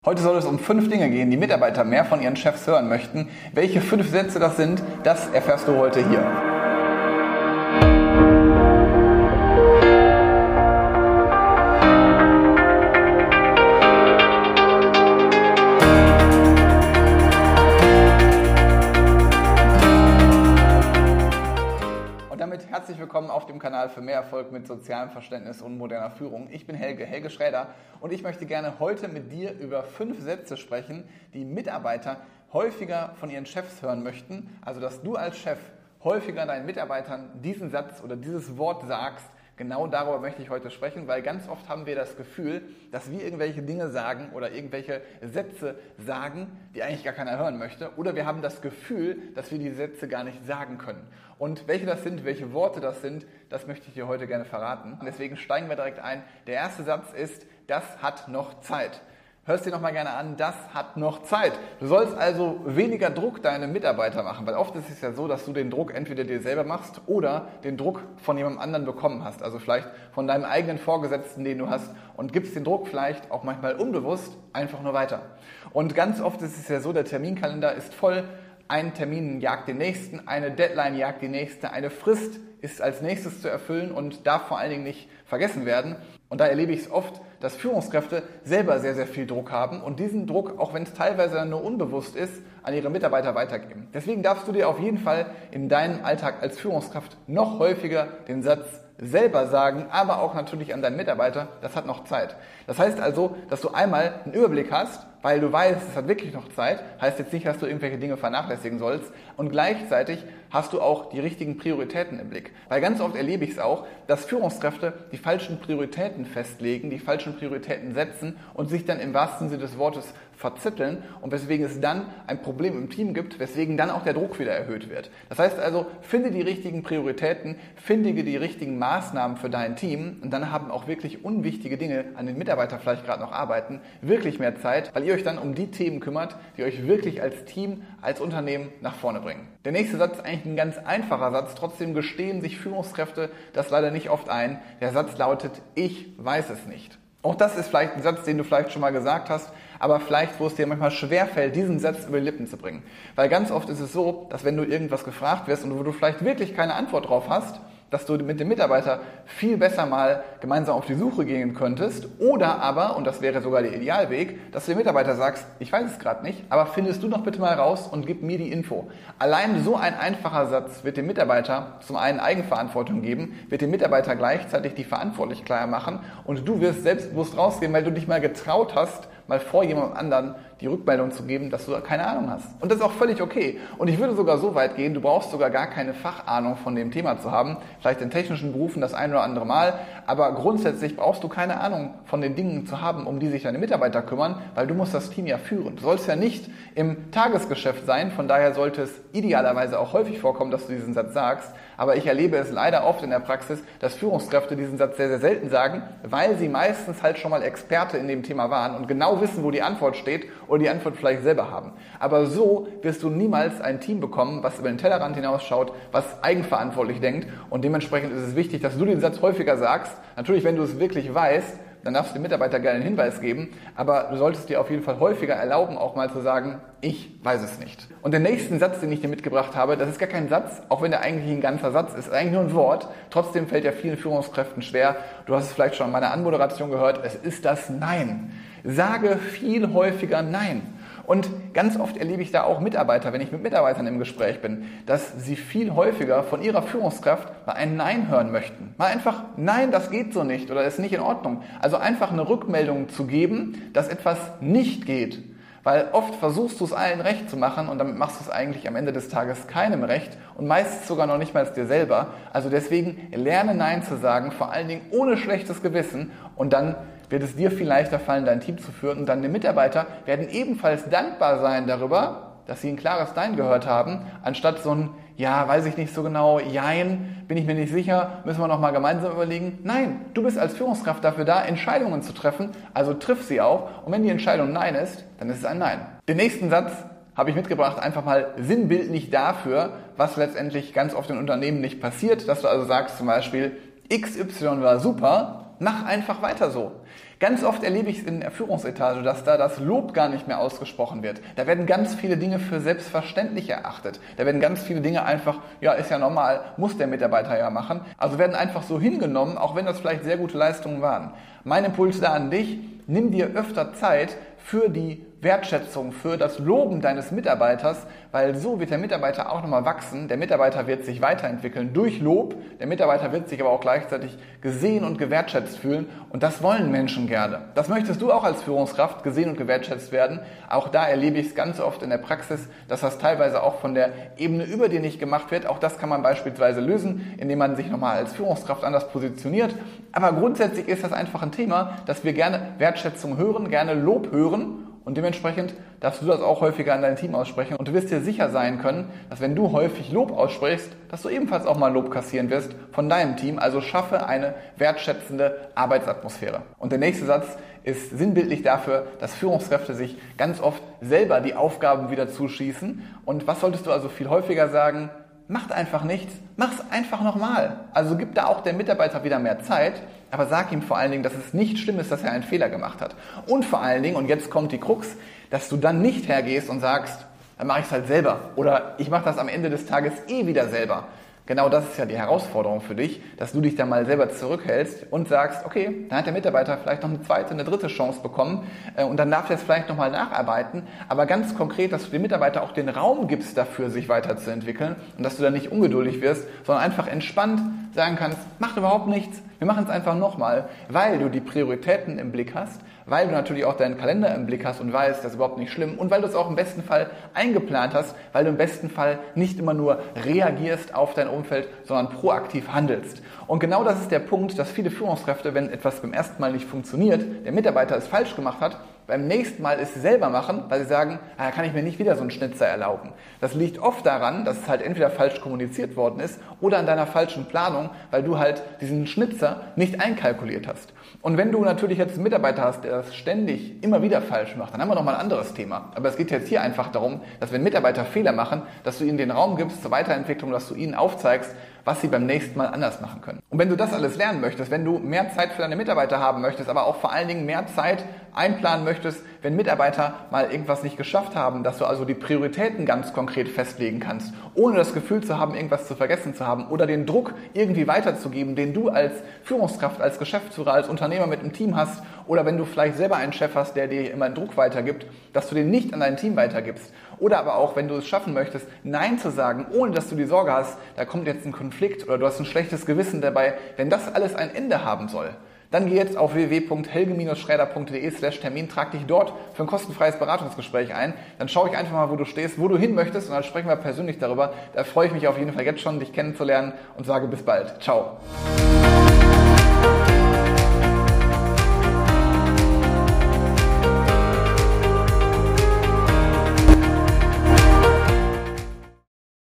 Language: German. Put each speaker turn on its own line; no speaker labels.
Heute soll es um 5 Dinge gehen, die Mitarbeiter mehr von ihren Chefs hören möchten. Welche 5 Sätze das sind, das erfährst du heute hier. Herzlich willkommen auf dem Kanal für mehr Erfolg mit sozialem Verständnis und moderner Führung. Ich bin Helge Schräder und ich möchte gerne heute mit dir über 5 Sätze sprechen, die Mitarbeiter häufiger von ihren Chefs hören möchten. Also, dass du als Chef häufiger deinen Mitarbeitern diesen Satz oder dieses Wort sagst. Genau darüber möchte ich heute sprechen, weil ganz oft haben wir das Gefühl, dass wir irgendwelche Dinge sagen oder irgendwelche Sätze sagen, die eigentlich gar keiner hören möchte. Oder wir haben das Gefühl, dass wir die Sätze gar nicht sagen können. Und welche das sind, welche Worte das sind, das möchte ich dir heute gerne verraten. Und deswegen steigen wir direkt ein. Der erste Satz ist, das hat noch Zeit. Hörst dir nochmal gerne an, das hat noch Zeit. Du sollst also weniger Druck deinen Mitarbeiter machen, weil oft ist es ja so, dass du den Druck entweder dir selber machst oder den Druck von jemandem anderen bekommen hast. Also vielleicht von deinem eigenen Vorgesetzten, den du hast, und gibst den Druck vielleicht auch manchmal unbewusst einfach nur weiter. Und ganz oft ist es ja so, der Terminkalender ist voll. Ein Termin jagt den nächsten, eine Deadline jagt die nächste, eine Frist ist als nächstes zu erfüllen und darf vor allen Dingen nicht vergessen werden. Und da erlebe ich es oft, dass Führungskräfte selber sehr, sehr viel Druck haben und diesen Druck, auch wenn es teilweise nur unbewusst ist, an ihre Mitarbeiter weitergeben. Deswegen darfst du dir auf jeden Fall in deinem Alltag als Führungskraft noch häufiger den Satz selber sagen, aber auch natürlich an deinen Mitarbeiter, das hat noch Zeit. Das heißt also, dass du einmal einen Überblick hast, weil du weißt, es hat wirklich noch Zeit, heißt jetzt nicht, dass du irgendwelche Dinge vernachlässigen sollst, und gleichzeitig hast du auch die richtigen Prioritäten im Blick. Weil ganz oft erlebe ich es auch, dass Führungskräfte die falschen Prioritäten festlegen, die falschen Prioritäten setzen und sich dann im wahrsten Sinne des Wortes verzetteln, und weswegen es dann ein Problem im Team gibt, weswegen dann auch der Druck wieder erhöht wird. Das heißt also, finde die richtigen Prioritäten, finde die richtigen Maßnahmen für dein Team, und dann haben auch wirklich unwichtige Dinge, an den Mitarbeiter vielleicht gerade noch arbeiten, wirklich mehr Zeit, weil ihr euch dann um die Themen kümmert, die euch wirklich als Team, als Unternehmen nach vorne bringen. Der nächste Satz ist eigentlich ein ganz einfacher Satz, trotzdem gestehen sich Führungskräfte das leider nicht oft ein. Der Satz lautet, ich weiß es nicht. Auch das ist vielleicht ein Satz, den du vielleicht schon mal gesagt hast, aber vielleicht, wo es dir manchmal schwerfällt, diesen Satz über die Lippen zu bringen. Weil ganz oft ist es so, dass wenn du irgendwas gefragt wirst und wo du vielleicht wirklich keine Antwort drauf hast, dass du mit dem Mitarbeiter viel besser mal gemeinsam auf die Suche gehen könntest, oder aber, und das wäre sogar der Idealweg, dass du dem Mitarbeiter sagst, ich weiß es gerade nicht, aber findest du doch bitte mal raus und gib mir die Info. Allein so ein einfacher Satz wird dem Mitarbeiter zum einen Eigenverantwortung geben, wird dem Mitarbeiter gleichzeitig die Verantwortlichkeit machen, und du wirst selbstbewusst rausgehen, weil du dich mal getraut hast, mal vor jemandem anderen die Rückmeldung zu geben, dass du keine Ahnung hast. Und das ist auch völlig okay. Und ich würde sogar so weit gehen, du brauchst sogar gar keine Fachahnung von dem Thema zu haben, vielleicht in technischen Berufen das ein oder andere Mal, aber grundsätzlich brauchst du keine Ahnung von den Dingen zu haben, um die sich deine Mitarbeiter kümmern, weil du musst das Team ja führen. Du sollst ja nicht im Tagesgeschäft sein, von daher sollte es idealerweise auch häufig vorkommen, dass du diesen Satz sagst, aber ich erlebe es leider oft in der Praxis, dass Führungskräfte diesen Satz sehr, sehr selten sagen, weil sie meistens halt schon mal Experte in dem Thema waren und genau wissen, wo die Antwort steht oder die Antwort vielleicht selber haben. Aber so wirst du niemals ein Team bekommen, was über den Tellerrand hinausschaut, was eigenverantwortlich denkt, und dementsprechend ist es wichtig, dass du den Satz häufiger sagst. Natürlich, wenn du es wirklich weißt, dann darfst du dem Mitarbeiter gerne einen Hinweis geben, aber du solltest dir auf jeden Fall häufiger erlauben, auch mal zu sagen, ich weiß es nicht. Und den nächsten Satz, den ich dir mitgebracht habe, das ist gar kein Satz, auch wenn der eigentlich ein ganzer Satz ist, eigentlich nur ein Wort. Trotzdem fällt ja vielen Führungskräften schwer. Du hast es vielleicht schon in meiner Anmoderation gehört, es ist das Nein. Sage viel häufiger Nein. Und ganz oft erlebe ich da auch Mitarbeiter, wenn ich mit Mitarbeitern im Gespräch bin, dass sie viel häufiger von ihrer Führungskraft mal ein Nein hören möchten. Mal einfach, nein, das geht so nicht oder ist nicht in Ordnung. Also einfach eine Rückmeldung zu geben, dass etwas nicht geht. Weil oft versuchst du es allen recht zu machen und damit machst du es eigentlich am Ende des Tages keinem recht und meistens sogar noch nicht mal dir selber. Also deswegen lerne Nein zu sagen, vor allen Dingen ohne schlechtes Gewissen, und dann wird es dir viel leichter fallen, dein Team zu führen, und dann die Mitarbeiter werden ebenfalls dankbar sein darüber, dass sie ein klares Nein gehört haben, anstatt so ein, ja, weiß ich nicht so genau, jein, bin ich mir nicht sicher, müssen wir noch mal gemeinsam überlegen. Nein, du bist als Führungskraft dafür da, Entscheidungen zu treffen, also triff sie auch, und wenn die Entscheidung Nein ist, dann ist es ein Nein. Den nächsten Satz habe ich mitgebracht, einfach mal sinnbildlich dafür, was letztendlich ganz oft in Unternehmen nicht passiert, dass du also sagst zum Beispiel, XY war super, mach einfach weiter so. Ganz oft erlebe ich es in der Führungsetage, dass da das Lob gar nicht mehr ausgesprochen wird. Da werden ganz viele Dinge für selbstverständlich erachtet. Da werden ganz viele Dinge einfach, ja, ist ja normal, muss der Mitarbeiter ja machen. Also werden einfach so hingenommen, auch wenn das vielleicht sehr gute Leistungen waren. Mein Impuls da an dich, nimm dir öfter Zeit für die Wertschätzung, für das Loben deines Mitarbeiters, weil so wird der Mitarbeiter auch nochmal wachsen. Der Mitarbeiter wird sich weiterentwickeln durch Lob. Der Mitarbeiter wird sich aber auch gleichzeitig gesehen und gewertschätzt fühlen. Und das wollen Menschen gerne. Das möchtest du auch als Führungskraft, gesehen und gewertschätzt werden. Auch da erlebe ich es ganz oft in der Praxis, dass das teilweise auch von der Ebene über dir nicht gemacht wird. Auch das kann man beispielsweise lösen, indem man sich nochmal als Führungskraft anders positioniert. Aber grundsätzlich ist das einfach ein Thema, dass wir gerne Wertschätzung hören, gerne Lob hören. Und dementsprechend darfst du das auch häufiger an dein Team aussprechen. Und du wirst dir sicher sein können, dass wenn du häufig Lob aussprichst, dass du ebenfalls auch mal Lob kassieren wirst von deinem Team. Also schaffe eine wertschätzende Arbeitsatmosphäre. Und der nächste Satz ist sinnbildlich dafür, dass Führungskräfte sich ganz oft selber die Aufgaben wieder zuschießen. Und was solltest du also viel häufiger sagen? Macht einfach nichts, mach's einfach nochmal. Also gib da auch dem Mitarbeiter wieder mehr Zeit, aber sag ihm vor allen Dingen, dass es nicht schlimm ist, dass er einen Fehler gemacht hat. Und vor allen Dingen, und jetzt kommt die Krux, dass du dann nicht hergehst und sagst, dann mache ich es halt selber oder ich mache das am Ende des Tages wieder selber. Genau das ist ja die Herausforderung für dich, dass du dich da mal selber zurückhältst und sagst, okay, dann hat der Mitarbeiter vielleicht noch eine zweite, eine dritte Chance bekommen und dann darf er es vielleicht nochmal nacharbeiten, aber ganz konkret, dass du dem Mitarbeiter auch den Raum gibst dafür, sich weiterzuentwickeln und dass du dann nicht ungeduldig wirst, sondern einfach entspannt sagen kannst, macht überhaupt nichts, wir machen es einfach nochmal, weil du die Prioritäten im Blick hast, weil du natürlich auch deinen Kalender im Blick hast und weißt, das ist überhaupt nicht schlimm und weil du es auch im besten Fall eingeplant hast, weil du im besten Fall nicht immer nur reagierst auf dein Umfeld, sondern proaktiv handelst. Und genau das ist der Punkt, dass viele Führungskräfte, wenn etwas beim ersten Mal nicht funktioniert, der Mitarbeiter es falsch gemacht hat, beim nächsten Mal es selber machen, weil sie sagen, da kann ich mir nicht wieder so einen Schnitzer erlauben. Das liegt oft daran, dass es halt entweder falsch kommuniziert worden ist oder an deiner falschen Planung, weil du halt diesen Schnitzer nicht einkalkuliert hast. Und wenn du natürlich jetzt einen Mitarbeiter hast, der das ständig immer wieder falsch macht, dann haben wir nochmal ein anderes Thema. Aber es geht jetzt hier einfach darum, dass wenn Mitarbeiter Fehler machen, dass du ihnen den Raum gibst zur Weiterentwicklung, dass du ihnen aufzeigst, was sie beim nächsten Mal anders machen können. Und wenn du das alles lernen möchtest, wenn du mehr Zeit für deine Mitarbeiter haben möchtest, aber auch vor allen Dingen mehr Zeit einplanen möchtest, wenn Mitarbeiter mal irgendwas nicht geschafft haben, dass du also die Prioritäten ganz konkret festlegen kannst, ohne das Gefühl zu haben, irgendwas zu vergessen zu haben oder den Druck irgendwie weiterzugeben, den du als Führungskraft, als Geschäftsführer, als Unternehmer mit einem Team hast oder wenn du vielleicht selber einen Chef hast, der dir immer einen Druck weitergibt, dass du den nicht an dein Team weitergibst. Oder aber auch, wenn du es schaffen möchtest, Nein zu sagen, ohne dass du die Sorge hast, da kommt jetzt ein Konflikt oder du hast ein schlechtes Gewissen dabei, wenn das alles ein Ende haben soll. Dann geh jetzt auf www.helge-schräder.de/Termin, trag dich dort für ein kostenfreies Beratungsgespräch ein. Dann schaue ich einfach mal, wo du stehst, wo du hin möchtest und dann sprechen wir persönlich darüber. Da freue ich mich auf jeden Fall jetzt schon, dich kennenzulernen und sage bis bald. Ciao.